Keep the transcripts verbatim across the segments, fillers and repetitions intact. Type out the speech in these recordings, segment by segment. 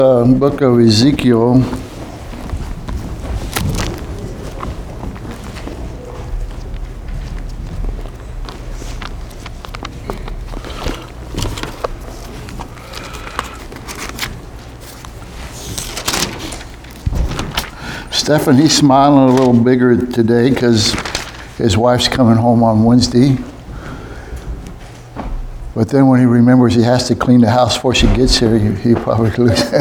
Uh, book of Ezekiel. Stephen, he's smiling a little bigger today because his wife's coming home on Wednesday. But then when he remembers he has to clean the house before she gets here, he, he probably loses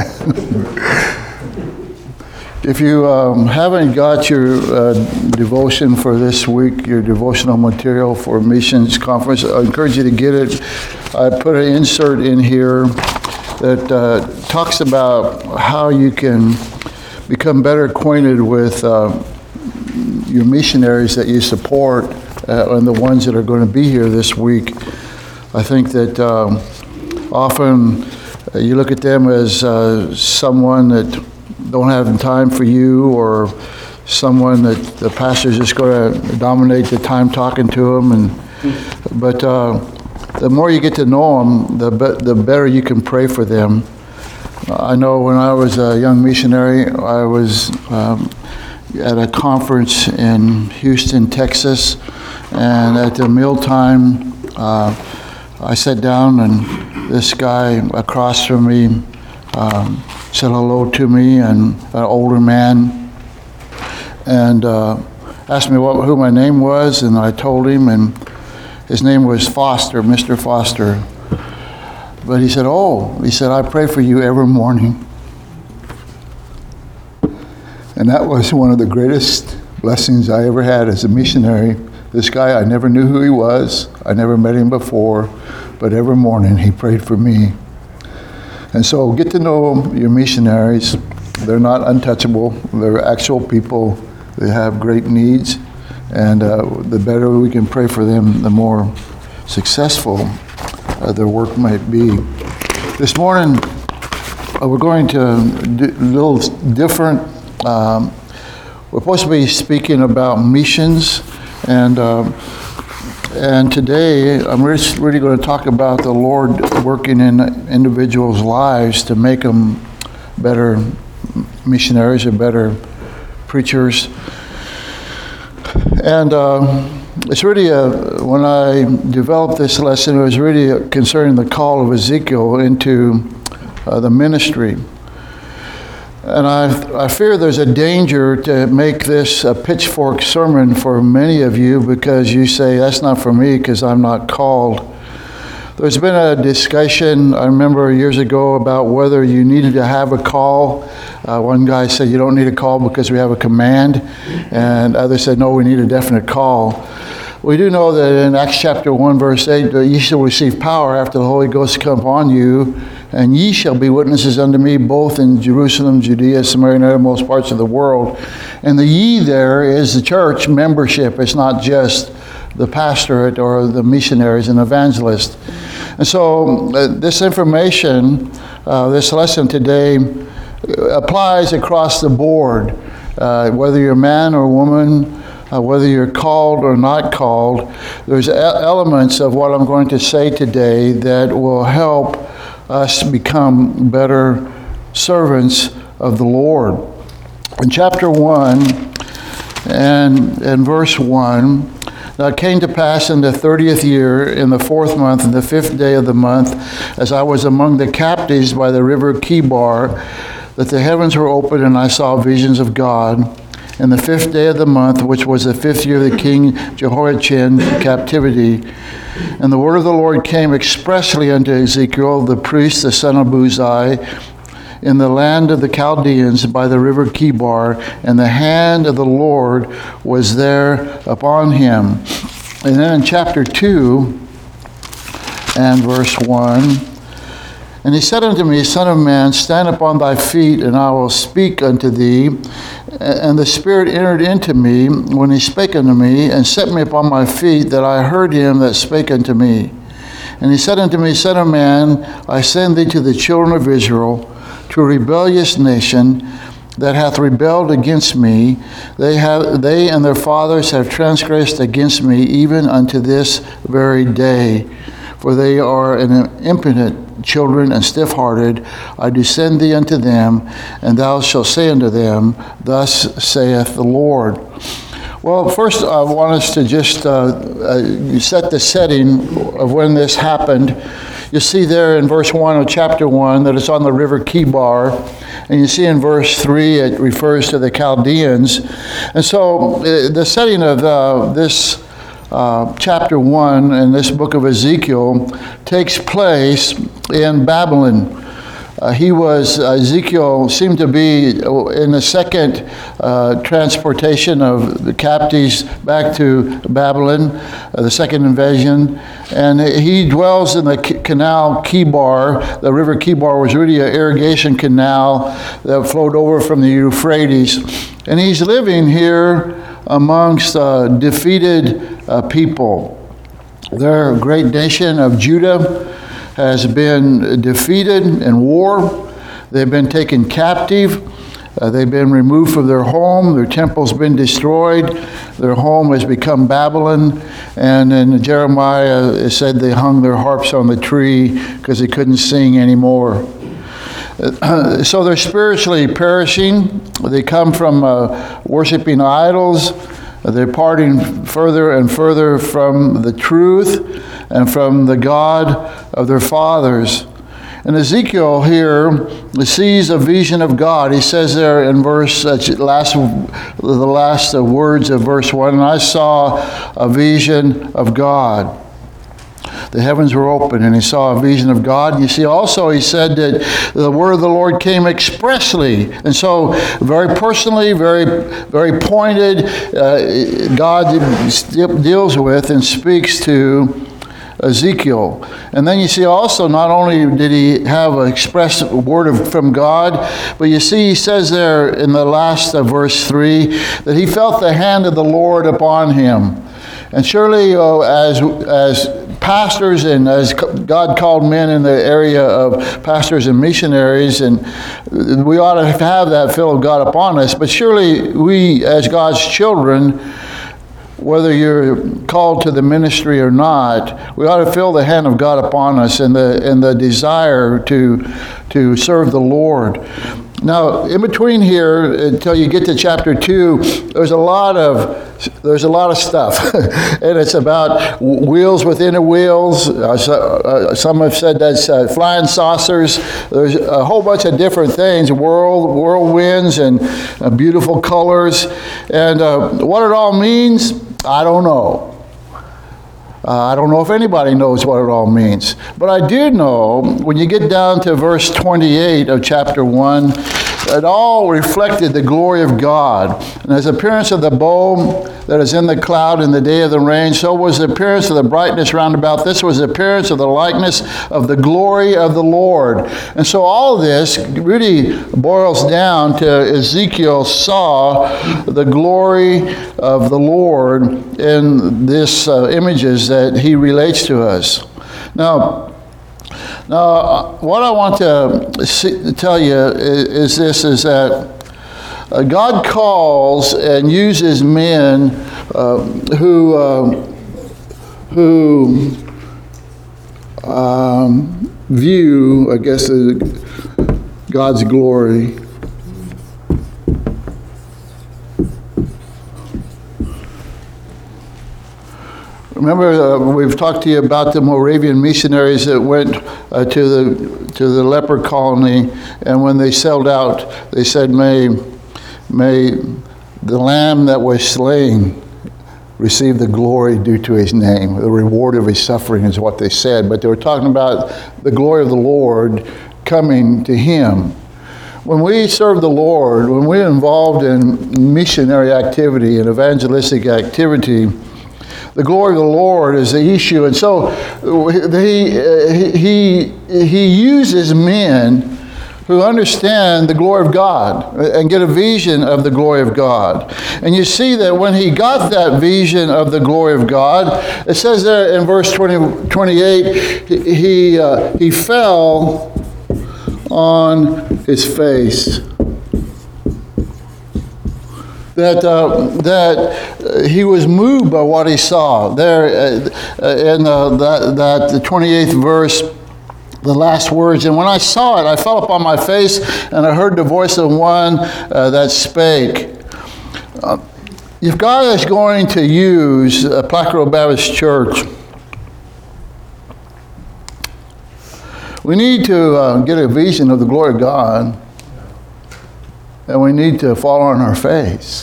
If you um, haven't got your uh, devotion for this week, your devotional material for missions conference, I encourage you to get it. I put an insert in here that uh, talks about how you can become better acquainted with uh, your missionaries that you support uh, and the ones that are going to be here this week. I think that um, often uh, you look at them as uh, someone that don't have time for you, or someone that the pastor's just going to dominate the time talking to them. And but uh, the more you get to know them, the be- the better you can pray for them. I know when I was a young missionary, I was um, at a conference in Houston, Texas, and at the mealtime, uh, I sat down, and this guy across from me um, said hello to me, and an older man, and uh, asked me what, who my name was, and I told him, and his name was Foster, Mister Foster. But he said, oh, he said, I pray for you every morning. And that was one of the greatest blessings I ever had as a missionary. This guy, I never knew who he was. I never met him before. But every morning he prayed for me. And so get to know your missionaries. They're not untouchable. They're actual people. They have great needs. And uh, the better we can pray for them, the more successful uh, their work might be. This morning, uh, we're going to do a little different. Um, we're supposed to be speaking about missions. And uh, and today, I'm really, really going to talk about the Lord working in individuals' lives to make them better missionaries or better preachers. And uh, it's really, a, when I developed this lesson, it was really concerning the call of Ezekiel into uh, the ministry. And I, I fear there's a danger to make this a pitchfork sermon for many of you, because you say, that's not for me because I'm not called. There's been a discussion, I remember years ago, about whether you needed to have a call. Uh, one guy said, you don't need a call because we have a command. And others said, no, we need a definite call. We do know that in Acts chapter one, verse eight, that ye shall receive power after the Holy Ghost come upon you, and ye shall be witnesses unto me both in Jerusalem, Judea, Samaria, and uttermost parts of the world. And the ye there is the church membership. It's not just the pastorate or the missionaries and evangelists. And so uh, this information, uh, this lesson today, applies across the board, uh, whether you're a man or woman, Uh, whether you're called or not called. There's e- elements of what I'm going to say today that will help us become better servants of the Lord. In chapter one and, and verse one, now it came to pass in the thirtieth year, in the fourth month, in the fifth day of the month, as I was among the captives by the river Chebar, that the heavens were opened, and I saw visions of God. In the fifth day of the month, which was the fifth year of the king Jehoiachin captivity. And the word of the Lord came expressly unto Ezekiel, the priest, the son of Buzi, in the land of the Chaldeans by the river Chebar, and the hand of the Lord was there upon him. And then in chapter two and verse one, and he said unto me, Son of man, stand upon thy feet, and I will speak unto thee. And the Spirit entered into me when he spake unto me, and set me upon my feet, that I heard him that spake unto me. And he said unto me, Son of man, I send thee to the children of Israel, to a rebellious nation that hath rebelled against me. They have, they and their fathers have transgressed against me, even unto this very day. For they are an impotent children and stiff-hearted, I do send thee unto them, and thou shalt say unto them, Thus saith the Lord. Well, first I want us to just uh, uh, set the setting of when this happened. You see there in verse one of chapter one that it's on the river Kibar. And you see in verse three it refers to the Chaldeans. And so uh, the setting of uh, this uh, chapter one in this book of Ezekiel takes place in Babylon. Uh, he was, uh, Ezekiel seemed to be in the second uh, transportation of the captives back to Babylon, uh, the second invasion. And he dwells in the canal Kibar. The river Kibar was really an irrigation canal that flowed over from the Euphrates. And he's living here amongst uh, defeated uh, people. Their great nation of Judah has been defeated in war. They've been taken captive. Uh, they've been removed from their home. Their temple's been destroyed. Their home has become Babylon. And in Jeremiah, it said they hung their harps on the tree because they couldn't sing anymore. Uh, so they're spiritually perishing. They come from uh, worshiping idols. They're parting further and further from the truth and from the God of their fathers. And Ezekiel here sees a vision of God. He says there in verse uh, last, the last uh, words of verse one, and I saw a vision of God. The heavens were open, and he saw a vision of God. And you see also he said that the word of the Lord came expressly. And so very personally, very, very pointed, uh, God deals with and speaks to Ezekiel. And then you see also not only did he have an express word of, from God, but you see he says there in the last of verse three that he felt the hand of the Lord upon him. And surely uh, as as pastors and as God called men in the area of pastors and missionaries, and we ought to have that feel of God upon us, but surely we as God's children, whether you're called to the ministry or not, we ought to feel the hand of God upon us and the and the desire to to serve the Lord. Now, in between here, until you get to chapter two, there's a lot of there's a lot of stuff, and it's about wheels within the wheels. Uh, so, uh, some have said that's uh, flying saucers. There's a whole bunch of different things, whirl, whirlwinds, and uh, beautiful colors, and uh, what it all means, I don't know. Uh, I don't know if anybody knows what it all means. But I do know, when you get down to verse twenty-eight of chapter one, it all reflected the glory of God. And as the appearance of the bow that is in the cloud in the day of the rain, so was the appearance of the brightness round about. This was the appearance of the likeness of the glory of the Lord. And so all this really boils down to Ezekiel saw the glory of the Lord in this uh, images that he relates to us. Now, now, what I want to see, tell you is, is this, is that uh, God calls and uses men uh, who, uh, who um, view, I guess, uh, God's glory. Remember, uh, we've talked to you about the Moravian missionaries that went uh, to the to the leper colony, and when they sailed out, they said, "May, may the Lamb that was slain receive the glory due to His name." The reward of His suffering is what they said, but they were talking about the glory of the Lord coming to Him. When we serve the Lord, when we're involved in missionary activity and evangelistic activity, the glory of the Lord is the issue. And so he, he, he uses men who understand the glory of God and get a vision of the glory of God. And you see that when he got that vision of the glory of God, it says there in verse twenty, twenty-eight, he, uh, he fell on his face. That uh, that he was moved by what he saw there uh, in uh, that that the twenty-eighth verse. the last words. And when I saw it, I fell upon my face, and I heard the voice of one uh, that spake. Uh, if God is going to use a Placerville Baptist Church, we need to uh, get a vision of the glory of God, and we need to fall on our face.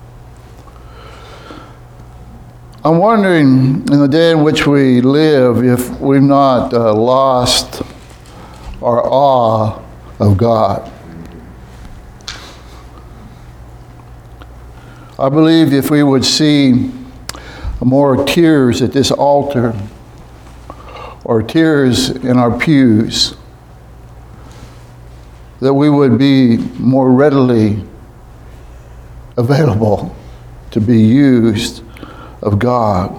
I'm wondering, in the day in which we live, if we've not uh, lost our awe of God. I believe if we would see more tears at this altar, or tears in our pews, that we would be more readily available to be used of God.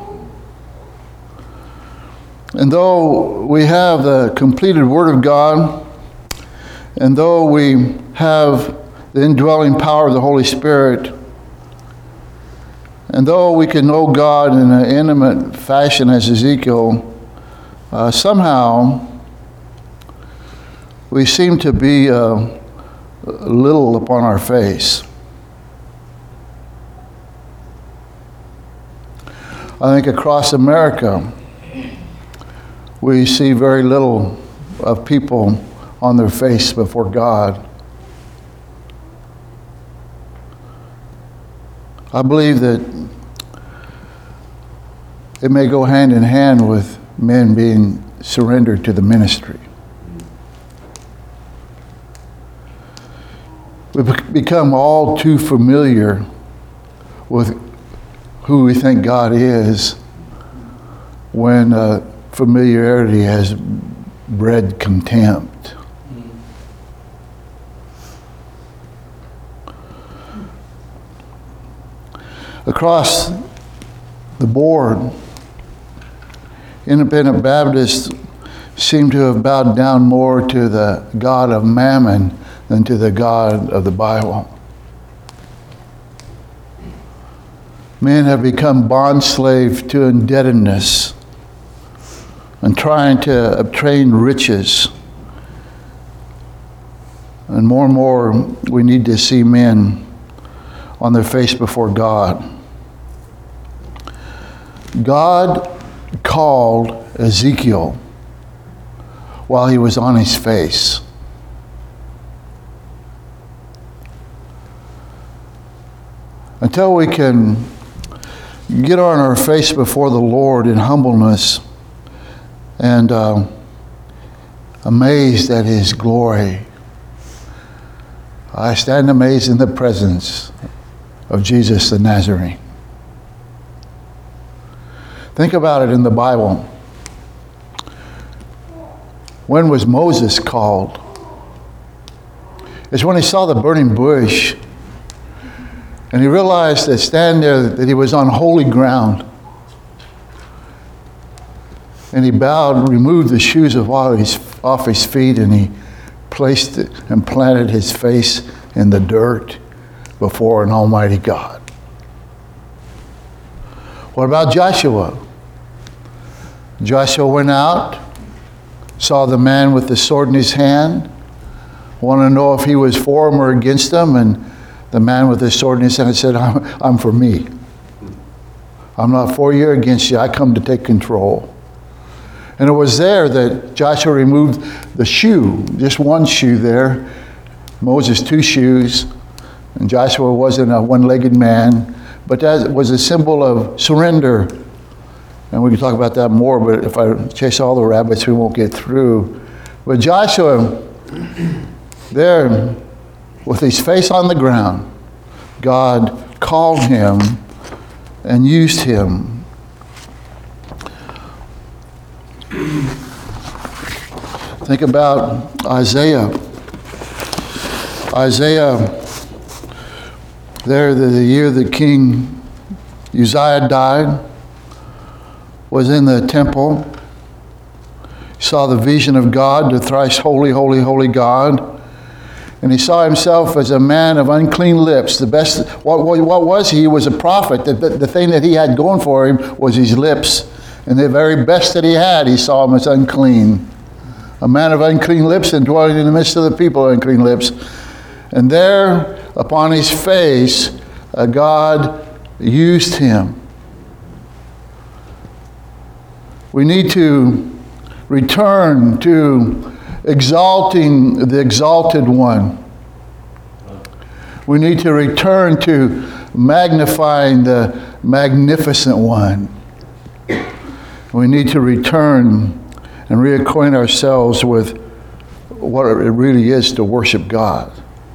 And though we have the completed Word of God, and though we have the indwelling power of the Holy Spirit, and though we can know God in an intimate fashion as Ezekiel, uh, somehow we seem to be uh, little upon our face. I think across America, we see very little of people on their face before God. I believe that it may go hand in hand with men being surrendered to the ministry. We've become all too familiar with who we think God is when uh, familiarity has bred contempt. Across the board, independent Baptists seem to have bowed down more to the God of Mammon than to the God of the Bible. Men have become bondslave to indebtedness and trying to obtain riches. And more and more, we need to see men on their face before God. God called Ezekiel while he was on his face. Until we can get on our face before the Lord in humbleness and uh, amazed at his glory, I stand amazed in the presence of Jesus the Nazarene. Think about it in the Bible. When was Moses called? It's when he saw the burning bush and he realized that standing there that he was on holy ground. And he bowed, removed the shoes of off his, off his feet, and he placed it and planted his face in the dirt before an almighty God. What about Joshua? Joshua went out, saw the man with the sword in his hand, wanted to know if he was for him or against him, and the man with the sword in his hand said, I'm, I'm for me. I'm not for you or against you. I come to take control. And it was there that Joshua removed the shoe, just one shoe there. Moses, two shoes. And Joshua wasn't a one-legged man, but that was a symbol of surrender. And we can talk about that more, but if I chase all the rabbits, we won't get through. But Joshua, there, with his face on the ground, God called him and used him. Think about Isaiah. Isaiah, there, the, the year that King Uzziah died, was in the temple. He saw the vision of God, the thrice holy, holy, holy God. And he saw himself as a man of unclean lips. The best, what, what, what was he? He was a prophet. The, the, the thing that he had going for him was his lips. And the very best that he had, he saw him as unclean. a man of unclean lips and dwelling in the midst of the people of unclean lips. And there upon his face, uh, God used him. We need to return to exalting the exalted one. We need to return to magnifying the magnificent one. We need to return and reacquaint ourselves with what it really is to worship God.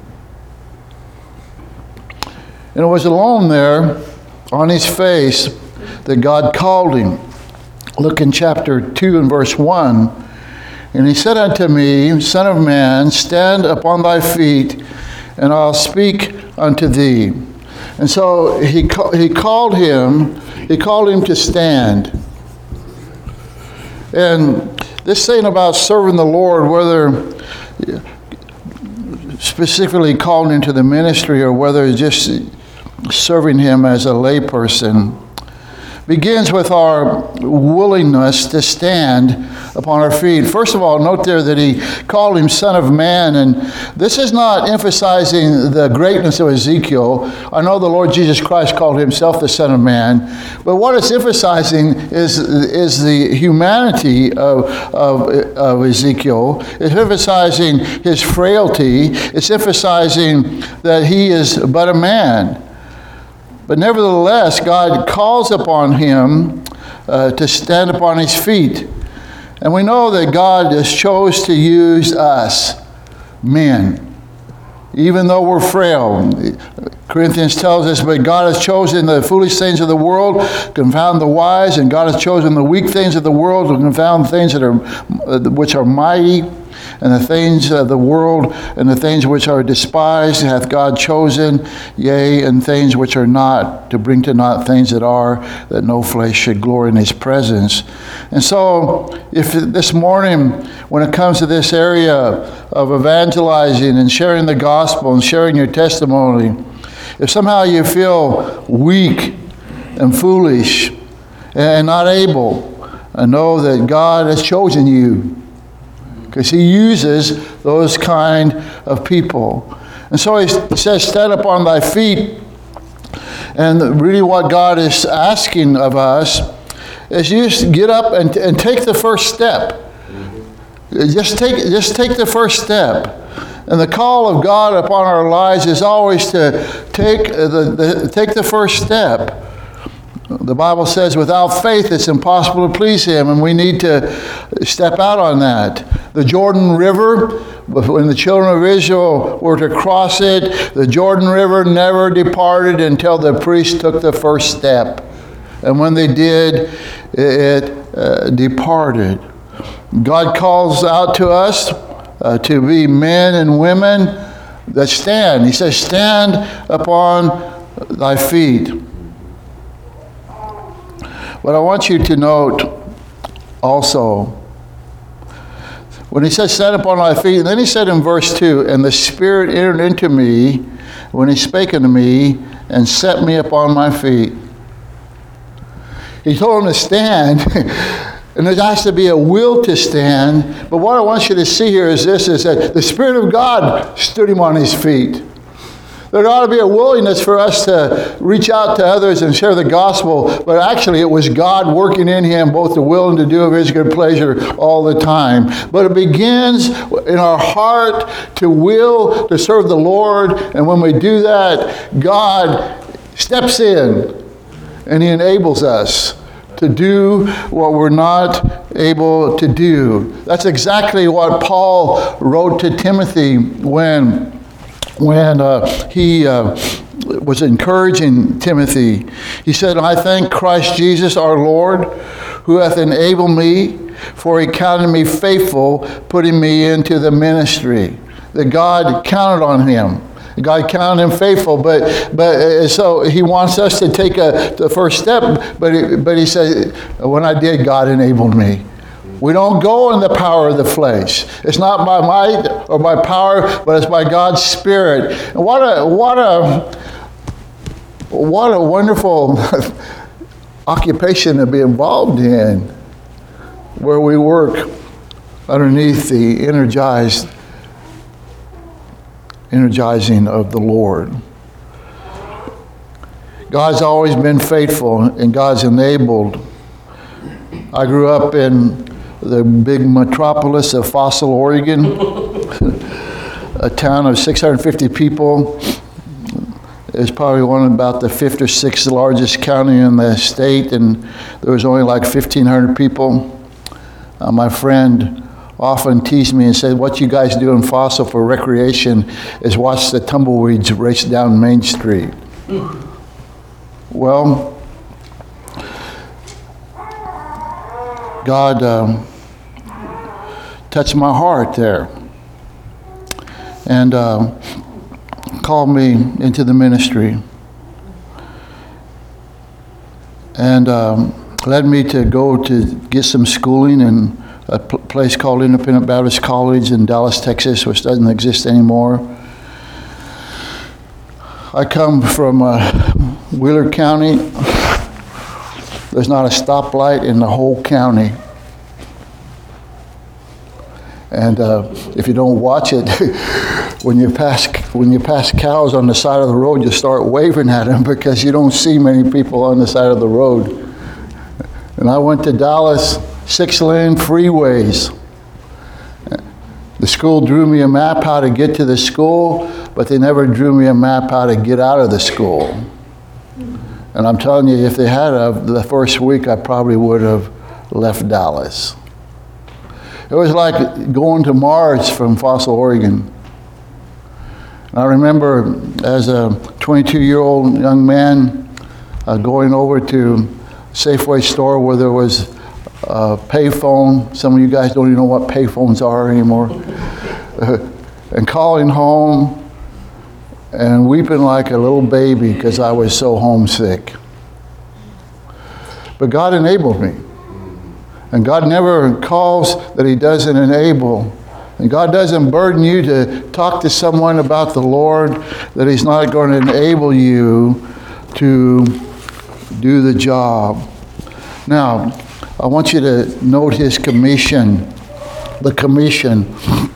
And it was alone there on his face that God called him. Look in chapter two and verse one. And he said unto me, Son of man, stand upon thy feet, and I'll speak unto thee. And so he he called him, he called him to stand. And this thing about serving the Lord, whether specifically called into the ministry or whether just serving him as a layperson, begins with our willingness to stand upon our feet. First of all, note there that he called him Son of Man, and this is not emphasizing the greatness of Ezekiel. I know the Lord Jesus Christ called himself the Son of Man, but what it's emphasizing is, is the humanity of, of, of Ezekiel. It's emphasizing his frailty. It's emphasizing that he is but a man. But nevertheless, God calls upon him uh, to stand upon his feet. And we know that God has chose to use us, men, even though we're frail. Corinthians tells us, but God has chosen the foolish things of the world to confound the wise, and God has chosen the weak things of the world to confound things that are, which are mighty. And the things of the world and the things which are despised hath God chosen, yea, and things which are not, to bring to naught things that are, that no flesh should glory in his presence. And so, if this morning, when it comes to this area of evangelizing and sharing the gospel and sharing your testimony, if somehow you feel weak and foolish and not able, know that God has chosen you, because he uses those kind of people. And so he says, stand up on thy feet. And really what God is asking of us is you just get up and, and take the first step. Just take, just take the first step. And the call of God upon our lives is always to take the, the, take the first step. The Bible says without faith it's impossible to please him, and we need to step out on that. The Jordan River, when the children of Israel were to cross it, the Jordan River never departed until the priest took the first step. And when they did, it uh, departed. God calls out to us uh, to be men and women that stand. He says, stand upon thy feet. But I want you to note also, when he says, stand upon thy feet, and then he said in verse two, and the Spirit entered into me when he spake unto me and set me upon my feet. He told him to stand, and there has to be a will to stand. But what I want you to see here is this, is that the Spirit of God stood him on his feet. There ought to be a willingness for us to reach out to others and share the gospel, but actually it was God working in him both the will and to do of his good pleasure all the time. But it begins in our heart to will to serve the Lord, and when we do that, God steps in and he enables us to do what we're not able to do. That's exactly what Paul wrote to Timothy when when uh, he uh, was encouraging Timothy. He said, I thank Christ Jesus our Lord, who hath enabled me, for he counted me faithful, putting me into the ministry. That God counted on him. God counted him faithful, but but uh, so he wants us to take a, the first step, but he, but he said, when I did, God enabled me. We don't go in the power of the flesh. It's not by might or by power, but it's by God's Spirit. And what a what a what a wonderful occupation to be involved in, where we work underneath the energized, energizing of the Lord. God's always been faithful, and God's enabled. I grew up in the big metropolis of Fossil, Oregon, a town of six hundred fifty people. It's probably one of about the fifth or sixth largest county in the state, and there was only like fifteen hundred people. Uh, my friend often teased me and said, what you guys do in Fossil for recreation is watch the tumbleweeds race down Main Street. Well, God um, touched my heart there and uh, called me into the ministry and um, led me to go to get some schooling in a p- place called Independent Baptist College in Dallas, Texas, which doesn't exist anymore. I come from uh, Wheeler County. There's not a stoplight in the whole county. And uh, if you don't watch it, when you pass when you pass cows on the side of the road, you start waving at them because you don't see many people on the side of the road. And I went to Dallas, six-lane freeways. The school drew me a map how to get to the school, but they never drew me a map how to get out of the school. And I'm telling you, if they had, a, the first week, I probably would have left Dallas. It was like going to Mars from Fossil, Oregon. And I remember as a twenty-two-year-old young man uh, going over to Safeway store where there was a payphone. Some of you guys don't even know what payphones are anymore. uh, and calling home and weeping like a little baby because I was so homesick. But God enabled me. And God never calls that he doesn't enable. And God doesn't burden you to talk to someone about the Lord, that he's not going to enable you to do the job. Now, I want you to note his commission, the commission.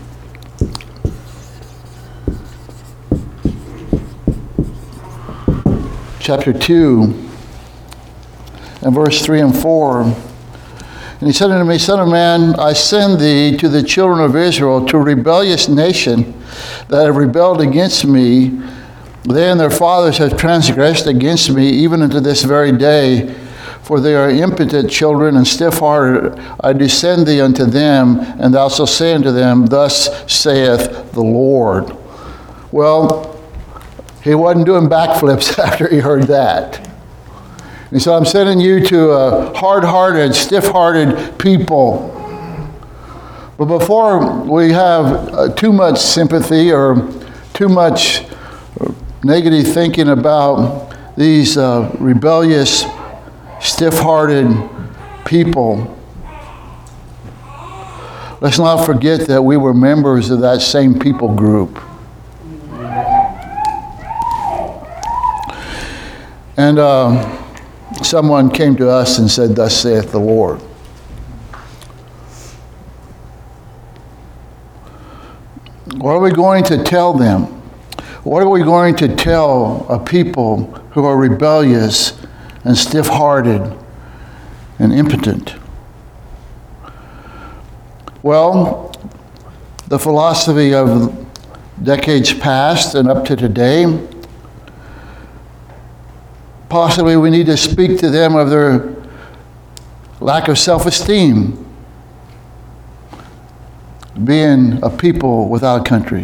Chapter two, and verse three and four. And he said unto me, Son of man, I send thee to the children of Israel, to a rebellious nation that have rebelled against me. They and their fathers have transgressed against me, even unto this very day. For they are impotent children and stiff-hearted. I do send thee unto them, and thou shalt say unto them, Thus saith the Lord. Well, he wasn't doing backflips after he heard that. He said, I'm sending you to a hard-hearted, stiff-hearted people. But before we have uh, too much sympathy or too much negative thinking about these uh, rebellious, stiff-hearted people, let's not forget that we were members of that same people group. And uh, someone came to us and said, Thus saith the Lord. What are we going to tell them? What are we going to tell a people who are rebellious and stiff-hearted and impotent? Well, the philosophy of decades past and up to today, possibly we need to speak to them of their lack of self-esteem, being a people without a country.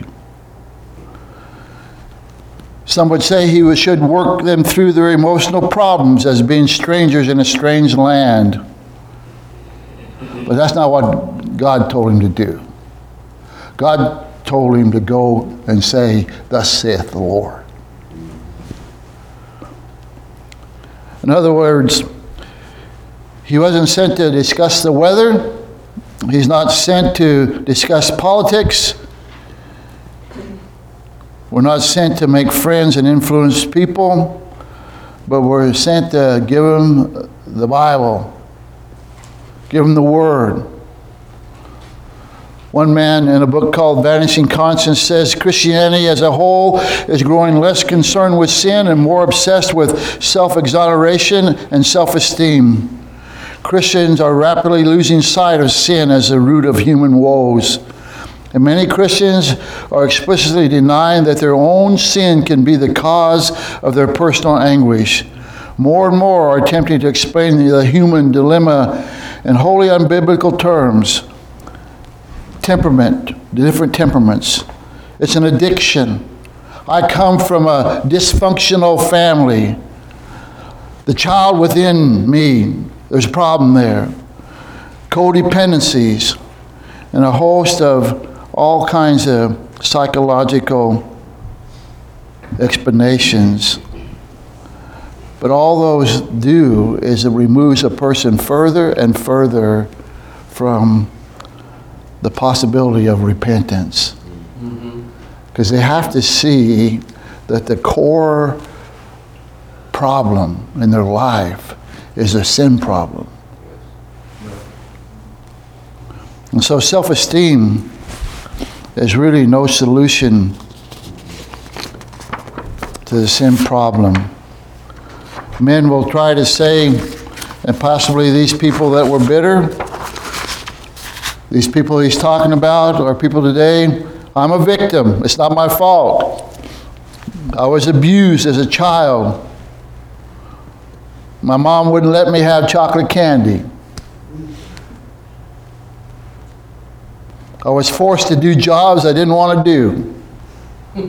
Some would say he should work them through their emotional problems as being strangers in a strange land. But that's not what God told him to do. God told him to go and say, Thus saith the Lord. In other words, he wasn't sent to discuss the weather. He's not sent to discuss politics. We're not sent to make friends and influence people, but we're sent to give them the Bible, give them the Word. One man in a book called Vanishing Conscience says Christianity as a whole is growing less concerned with sin and more obsessed with self-exoneration and self-esteem. Christians are rapidly losing sight of sin as the root of human woes. And many Christians are explicitly denying that their own sin can be the cause of their personal anguish. More and more are attempting to explain the human dilemma in wholly unbiblical terms. Temperament, the different temperaments. It's an addiction. I come from a dysfunctional family. The child within me, there's a problem there. Codependencies, and a host of all kinds of psychological explanations. But all those do is it removes a person further and further from the possibility of repentance. Because mm-hmm. they have to see that the core problem in their life is a sin problem. And so self-esteem is really no solution to the sin problem. Men will try to say, and possibly these people that were bitter, these people he's talking about are people today, I'm a victim. It's not my fault. I was abused as a child. My mom wouldn't let me have chocolate candy. I was forced to do jobs I didn't want to do.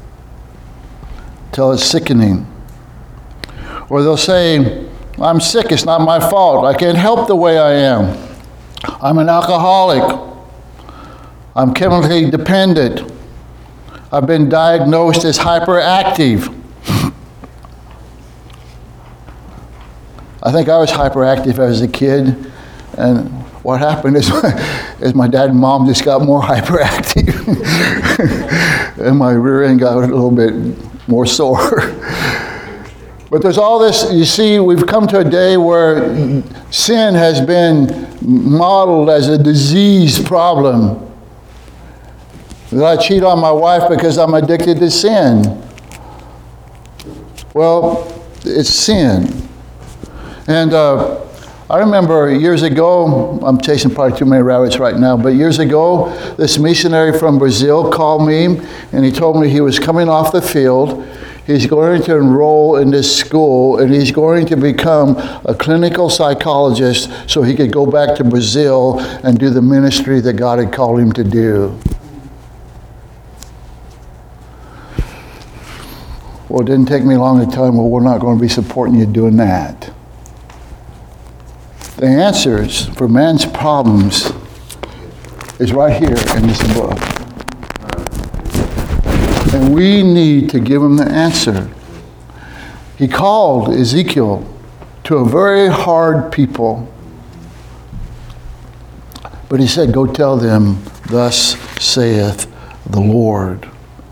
Till it's sickening. Or they'll say, I'm sick, it's not my fault. I can't help the way I am. I'm an alcoholic. I'm chemically dependent. I've been diagnosed as hyperactive. I think I was hyperactive as a kid, and what happened is, is my dad and mom just got more hyperactive, and my rear end got a little bit more sore. But there's all this, you see, we've come to a day where sin has been modeled as a disease problem. That I cheat on my wife because I'm addicted to sin. Well, it's sin. And uh, I remember years ago, I'm chasing probably too many rabbits right now, but years ago, this missionary from Brazil called me, and he told me he was coming off the field. He's going to enroll in this school, and he's going to become a clinical psychologist so he could go back to Brazil and do the ministry that God had called him to do. Well, it didn't take me long to tell him, well, we're not going to be supporting you doing that. The answers for man's problems is right here in this book. And we need to give him the answer. He called Ezekiel to a very hard people. But he said, go tell them, thus saith the Lord.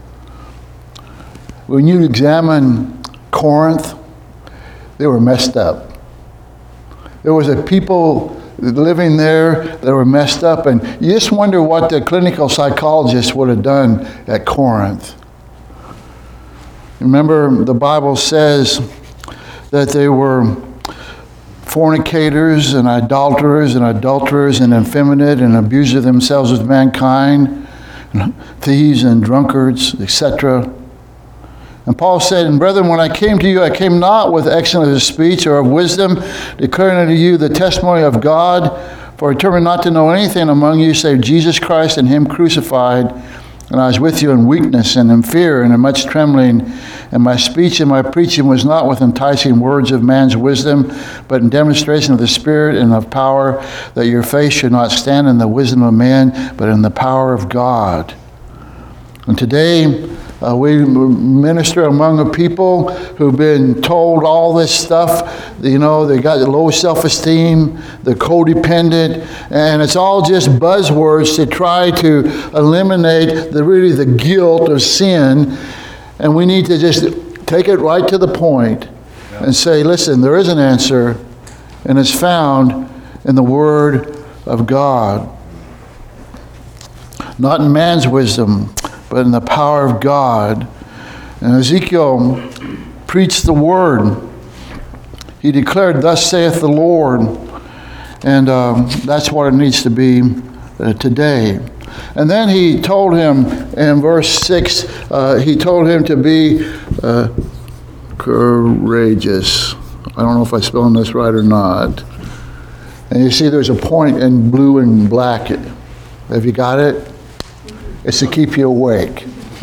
When you examine Corinth, they were messed up. There was a people living there that were messed up, and you just wonder what the clinical psychologist would have done at Corinth. Remember, the Bible says that they were fornicators and idolaters and adulterers and effeminate and abusers themselves with mankind, and thieves and drunkards, et cetera. And Paul said, and brethren, when I came to you, I came not with excellence of speech or of wisdom, declaring unto you the testimony of God, for I determined not to know anything among you save Jesus Christ and him crucified. And I was with you in weakness and in fear and in much trembling. And my speech and my preaching was not with enticing words of man's wisdom, but in demonstration of the Spirit and of power, that your faith should not stand in the wisdom of man, but in the power of God. And today, Uh, we minister among a people who've been told all this stuff. You know, they got low self-esteem, they're codependent, and it's all just buzzwords to try to eliminate the really the guilt of sin. And we need to just take it right to the point and say, listen, there is an answer, and it's found in the Word of God. not in man's wisdom, but in the power of God. And Ezekiel preached the word. He declared, "Thus saith the Lord." And um, that's what it needs to be uh, today. And then he told him in verse six, uh, he told him to be uh, courageous. I don't know if I'm spelling this right or not. And you see there's a point in blue and black. Have you got it? It's to keep you awake.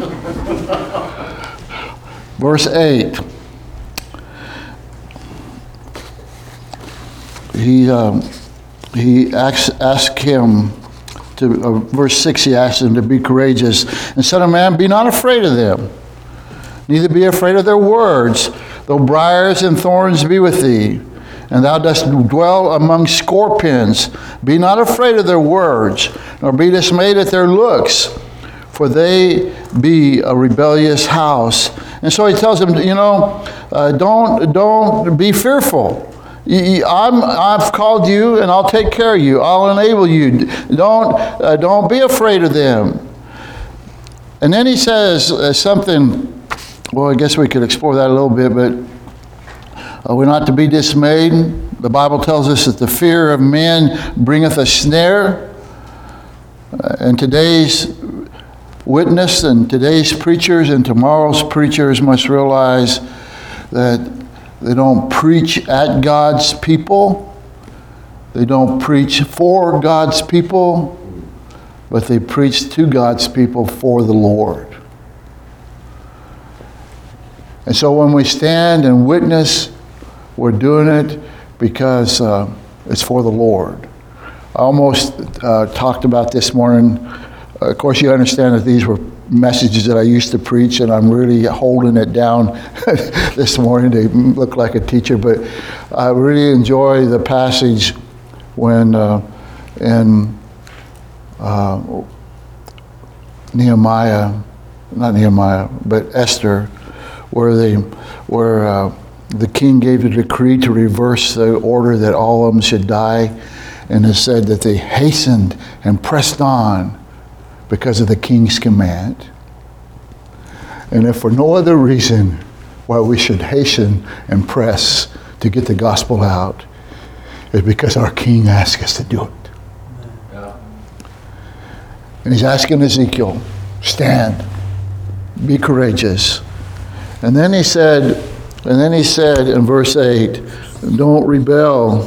Verse eight. He um, he asked, asked him to, uh, verse six, he asked him to be courageous. And son of man, be not afraid of them, neither be afraid of their words, though briars and thorns be with thee, and thou dost dwell among scorpions. Be not afraid of their words, nor be dismayed at their looks, for they be a rebellious house. And so he tells him, you know, uh, don't don't be fearful. I'm, I've called you, and I'll take care of you. I'll enable you. Don't uh, don't be afraid of them. And then he says uh, something. Well, I guess we could explore that a little bit, but uh, we're not to be dismayed. The Bible tells us that the fear of men bringeth a snare. Uh, and today's witness and today's preachers and tomorrow's preachers must realize that they don't preach at God's people. They don't preach for God's people, but they preach to God's people for the Lord. And so when we stand and witness, we're doing it because uh, it's for the Lord. I almost uh, talked about this morning. Uh, of course, you understand that these were messages that I used to preach, and I'm really holding it down this morning to look like a teacher. But I really enjoy the passage when uh, in uh, Nehemiah, not Nehemiah, but Esther, where they, where uh, the king gave the decree to reverse the order that all of them should die, and it said that they hastened and pressed on because of the king's command. And if for no other reason why we should hasten and press to get the gospel out, is because our king asked us to do it. Yeah. And he's asking Ezekiel, stand, be courageous. And then he said, and then he said in verse eight, don't rebel.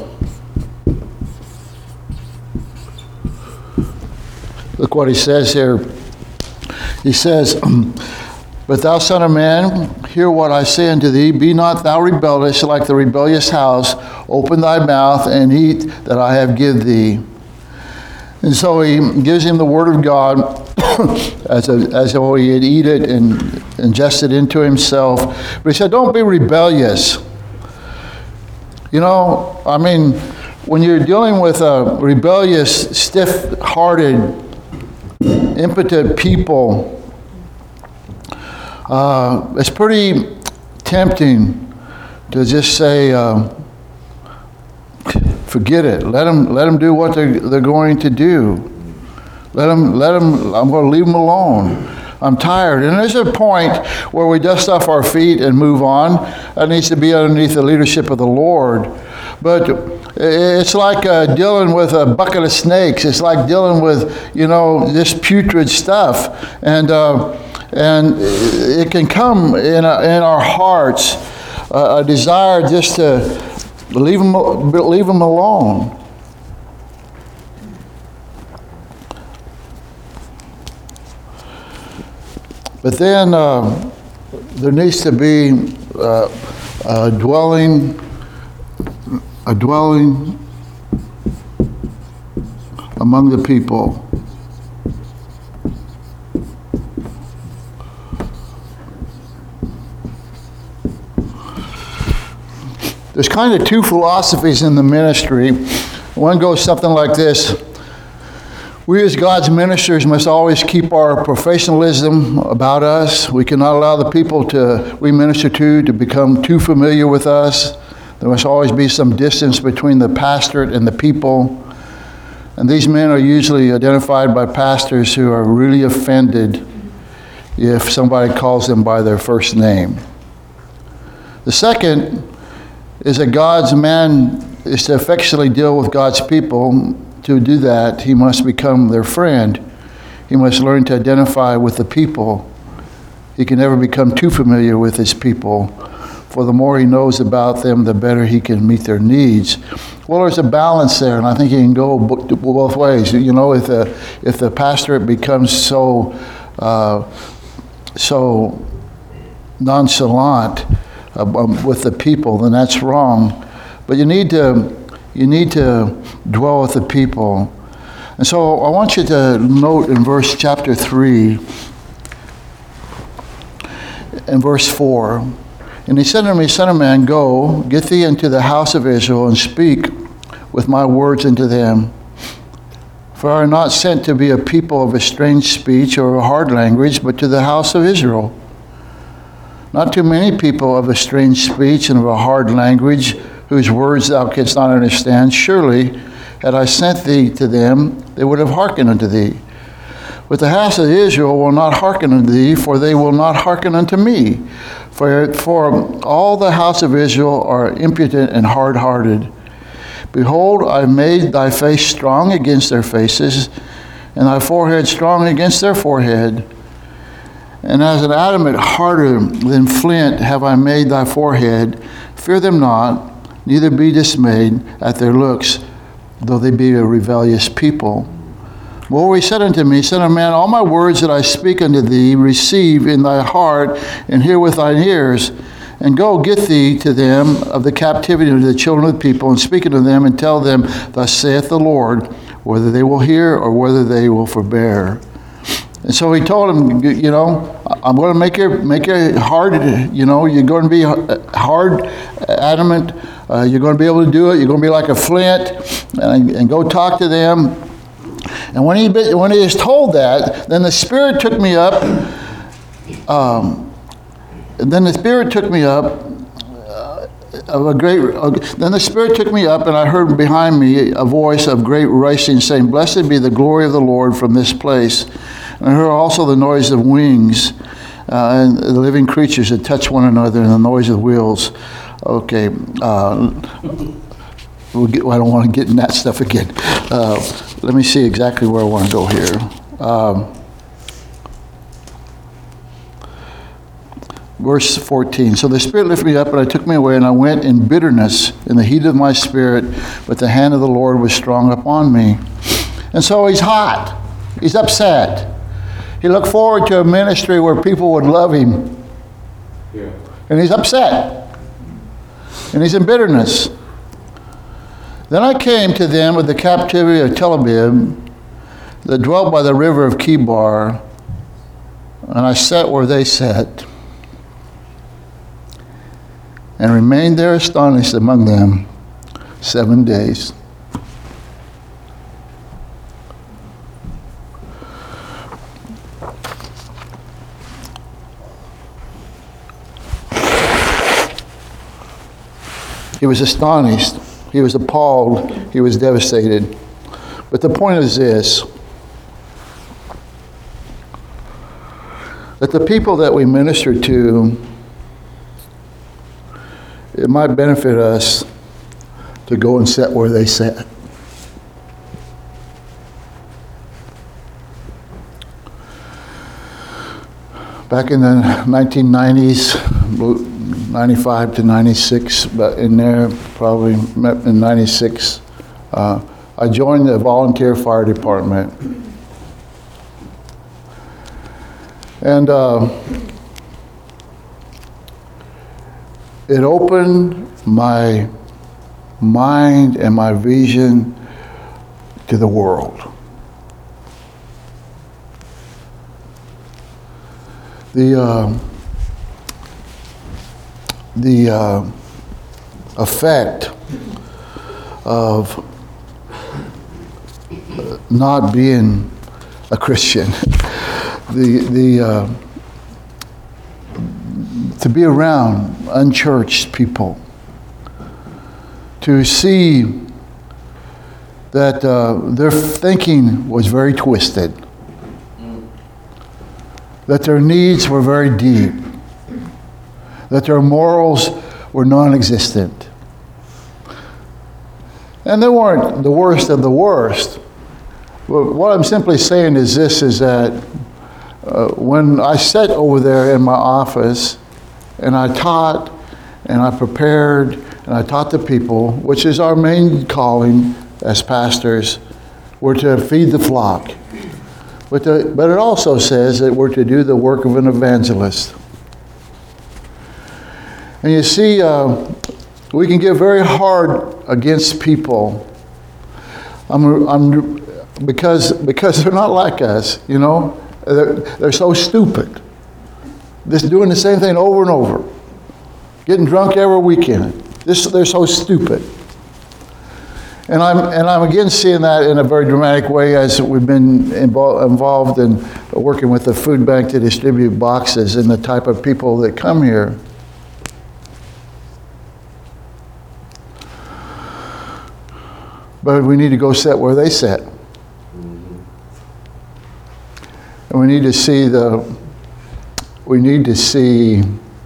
Look what he says here. He says, but thou son of man, hear what I say unto thee. Be not thou rebellious like the rebellious house. Open thy mouth and eat that I have give thee. And so he gives him the word of God as, a, as though he had eat it and ingest it into himself. But he said, don't be rebellious. You know, I mean, when you're dealing with a rebellious, stiff-hearted, impotent people, uh, it's pretty tempting to just say, uh, forget it. Let them, let them do what they're, they're going to do. Let them, let them, I'm going to leave them alone. I'm tired. And there's a point where we dust off our feet and move on. That needs to be underneath the leadership of the Lord. But it's like uh, dealing with a bucket of snakes. It's like dealing with, you know, this putrid stuff. And uh, and it can come in, a, in our hearts, uh, a desire just to leave them, leave them alone. But then uh, there needs to be uh, a dwelling, a dwelling among the people. There's kind of two philosophies in the ministry. One goes something like this. We as God's ministers must always keep our professionalism about us. We cannot allow the people to we minister to to become too familiar with us. There must always be some distance between the pastorate and the people. And these men are usually identified by pastors who are really offended if somebody calls them by their first name. The second is that God's man is to effectually deal with God's people. To do that, he must become their friend. He must learn to identify with the people. He can never become too familiar with his people, for the more he knows about them, the better he can meet their needs. Well, there's a balance there, and I think you can go both ways. You know, if the if the pastorate becomes so uh, so nonchalant uh, with the people, then that's wrong. But you need to you need to dwell with the people. And so I want you to note in verse chapter three, in verse four, and he said to me, Son of man, go, get thee into the house of Israel, and speak with my words unto them. For I am not sent to be a people of a strange speech or a hard language, but to the house of Israel. Not too many people of a strange speech and of a hard language, whose words thou canst not understand. Surely, had I sent thee to them, they would have hearkened unto thee. But the house of Israel will not hearken unto thee, for they will not hearken unto me. For, for all the house of Israel are impudent and hard-hearted. Behold, I have made thy face strong against their faces, and thy forehead strong against their forehead. And as an adamant harder than flint have I made thy forehead. Fear them not, neither be dismayed at their looks, though they be a rebellious people. Well, he said unto me, Son of man, all my words that I speak unto thee, receive in thy heart, and hear with thine ears. And go, get thee to them of the captivity of the children of the people, and speak unto them, and tell them, Thus saith the Lord, whether they will hear or whether they will forbear. And so he told him, you know, I'm going to make you make you hard. You know, you're going to be hard, adamant. Uh, you're going to be able to do it. You're going to be like a flint, and, and go talk to them. And when he when he is told that, then the Spirit took me up. Um, then the Spirit took me up. Uh, of a great. Uh, then the Spirit took me up, and I heard behind me a voice of great racing, saying, "Blessed be the glory of the Lord from this place." And I heard also the noise of wings, uh, and the living creatures that touch one another, and the noise of wheels. Okay. Uh, we'll get, well, I don't want to get in that stuff again. Uh, let me see exactly where I want to go here. Um, verse fourteen. So the Spirit lifted me up, and I took me away, and I went in bitterness, in the heat of my spirit, but the hand of the Lord was strong upon me. And so he's hot. He's upset. He looked forward to a ministry where people would love him. Yeah. And he's upset. And he's in bitterness. Then I came to them with the captivity of Tel Aviv, that dwelt by the river of Chebar, and I sat where they sat, and remained there astonished among them seven days. He was astonished. He was appalled. He was devastated. But the point is this, that the people that we minister to, it might benefit us to go and sit where they sat. Back in the nineteen nineties, ninety-five to ninety-six, but in there, probably in ninety-six, uh, I joined the volunteer fire department. And uh, it opened my mind and my vision to the world. The uh, the uh, effect of not being a Christian, the the uh, to be around unchurched people, to see that uh, their thinking was very twisted, that their needs were very deep, that their morals were non-existent. And they weren't the worst of the worst. But what I'm simply saying is this, is that uh, when I sat over there in my office and I taught and I prepared and I taught the people, which is our main calling as pastors, we're to feed the flock. But, the, but it also says that we're to do the work of an evangelist. And you see, uh, we can get very hard against people I'm, I'm, because, because they're not like us, you know. They're, they're so stupid. Just doing the same thing over and over. Getting drunk every weekend. This, they're so stupid. And I'm, and I'm again seeing that in a very dramatic way as we've been invol- involved in working with the food bank to distribute boxes and the type of people that come here. But we need to go sit where they sit. And we need to see the, we need to see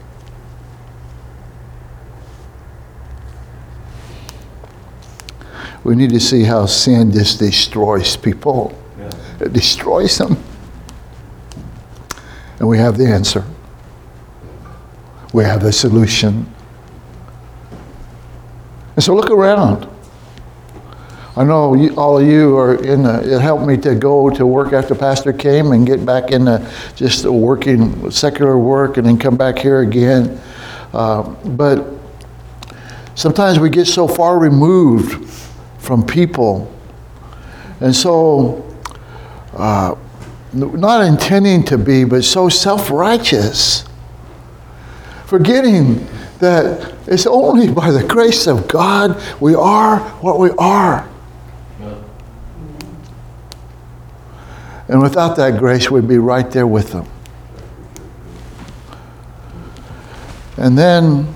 We need to see how sin just destroys people. Yeah. It destroys them. And we have the answer. We have the solution. And so look around. I know you, all of you are in the, it helped me to go to work after Pastor came and get back into just working secular work and then come back here again. Uh, but sometimes we get so far removed from people. And so, uh, not intending to be, but so self-righteous, forgetting that it's only by the grace of God we are what we are. Yeah. And without that grace, we'd be right there with them. And then,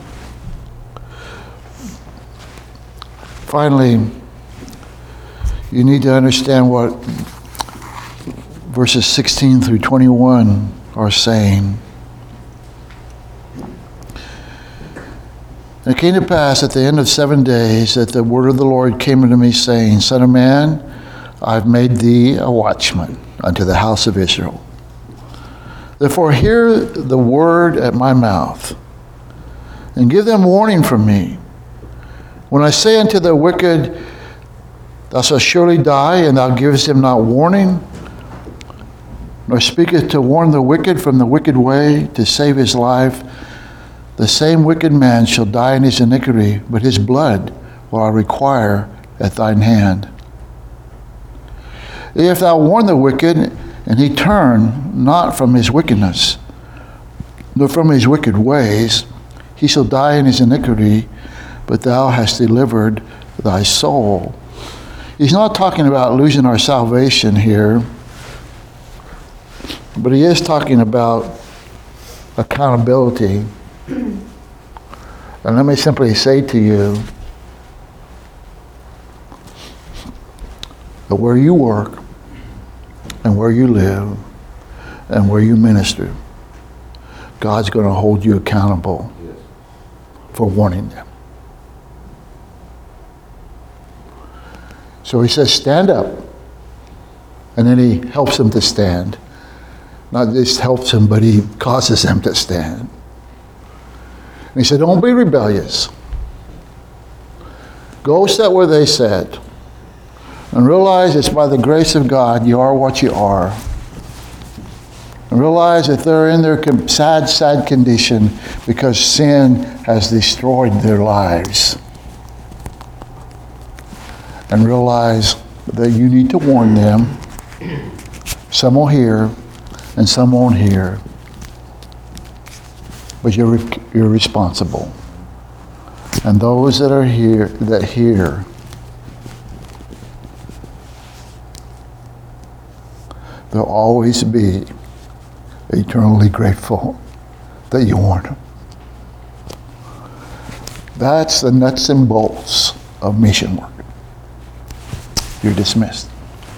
finally, you need to understand what verses sixteen through twenty-one are saying. And it came to pass at the end of seven days that the word of the Lord came unto me, saying, Son of man, I've made thee a watchman unto the house of Israel. Therefore hear the word at my mouth, and give them warning from me. When I say unto the wicked, Thou shalt surely die, and thou givest him not warning, nor speaketh to warn the wicked from the wicked way to save his life, the same wicked man shall die in his iniquity, but his blood will I require at thine hand. If thou warn the wicked, and he turn not from his wickedness, nor from his wicked ways, he shall die in his iniquity, but thou hast delivered thy soul. He's not talking about losing our salvation here, but he is talking about accountability. And let me simply say to you that where you work and where you live and where you minister, God's going to hold you accountable for warning them. So he says, stand up. And then he helps them to stand. Not just helps them, but he causes them to stand. And he said, don't be rebellious. Go sit where they sat. And realize it's by the grace of God you are what you are. And realize that they're in their sad, sad condition because sin has destroyed their lives. And realize that you need to warn them. Some will hear, and some won't hear. But you're you're responsible. And those that are here, that hear, they'll always be eternally grateful that you warned them. That's the nuts and bolts of mission work. You're dismissed.